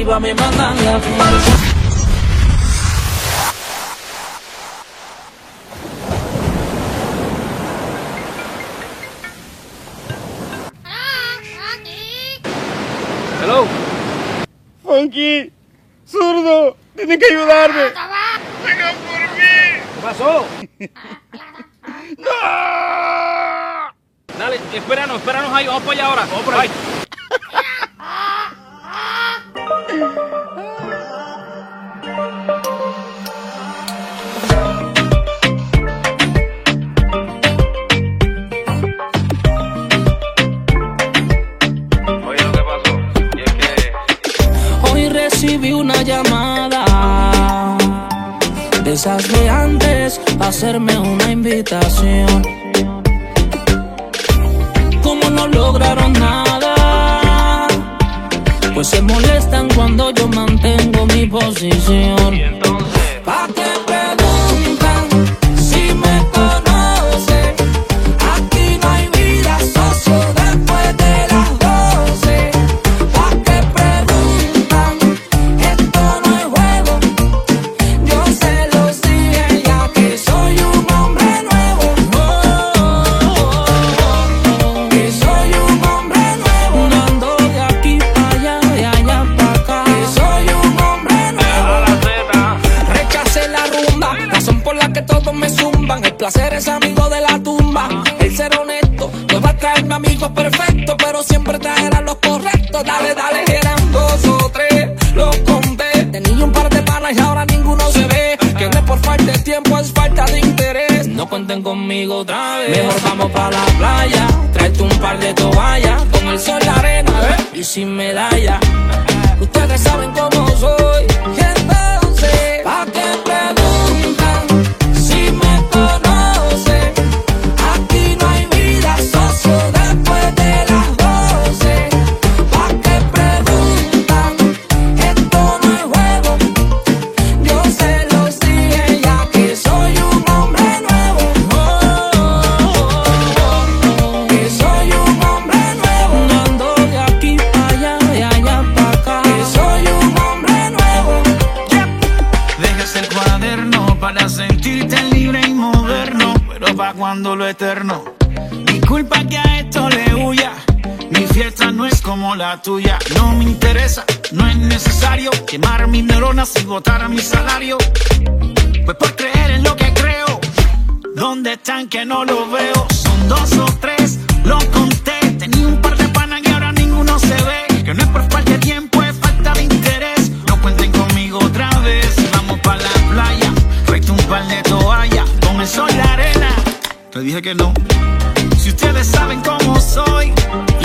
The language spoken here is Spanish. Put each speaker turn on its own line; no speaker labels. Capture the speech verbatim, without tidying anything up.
arriba me mandan la flor.
Hello.
Funky, zurdo, tienen que ayudarme.
Vengan por mí. ¿Qué pasó?
¡No!
Dale, espéranos, espéranos ahí, vamos para allá ahora. Vamos por ahí.
Oye, lo que pasó, y es que
Hoy recibí una llamada de esas de antes, a hacerme una invitación. Como no lograron nada, pues se molestan cuando yo mantengo mi posición.
y entonces
¿Pa' qué preguntan si me conocen? Aquí no hay vida, socio, después de las doce. ¿Pa' qué preguntan? Esto no es juego. Yo se los dije ya que soy un hombre nuevo. Oh, oh, oh, que soy un hombre nuevo. Ando de aquí para allá, de allá para acá. Que soy un hombre nuevo.
a la zeta.
Rechacé la rumba, razón por la que todos me zumban. El placer es amigo de la tumba. El ser honesto no va a traerme amigos perfectos, pero siempre traerá los correctos. Dale, dale, eran dos o tres, los conté. Tenía un par de panas y ahora ninguno se ve. Que no es por falta de tiempo, es falta de interés. No cuenten conmigo otra vez. Mejor vamos pa' la playa, tráete un par de toallas. Con el sol, la arena y sin medalla. Ustedes saben cómo soy. Y entonces, ¿pa' qué preguntan si me conocen? Aquí no hay vida, socio, después de las doce. ¿Pa' qué preguntan? Esto no es juego. Yo se los dije ya que soy un hombre nuevo. Oh, oh, oh, oh, que soy un hombre nuevo. Ando de aquí para allá, de allá para acá. Que soy un hombre nuevo.
Dejas el cuaderno para sentirte libre y moderno, pero pa' cuando lo eterno. Disculpa que a esto le huya, mi fiesta no es como la tuya. No me interesa, no es necesario quemar mis neuronas y botar mi salario. Pues por creer en lo que creo, ¿dónde están que no los veo? Son dos o tres, lo conté. Tenía un par de panas y ahora ninguno se ve. Que no es por falta de tiempo, es falta de interés. No cuenten conmigo otra vez. Vamos pa' la playa, tráete un par de toallas. Con el sol, la arena. Te dije que no. Si ustedes saben cómo soy,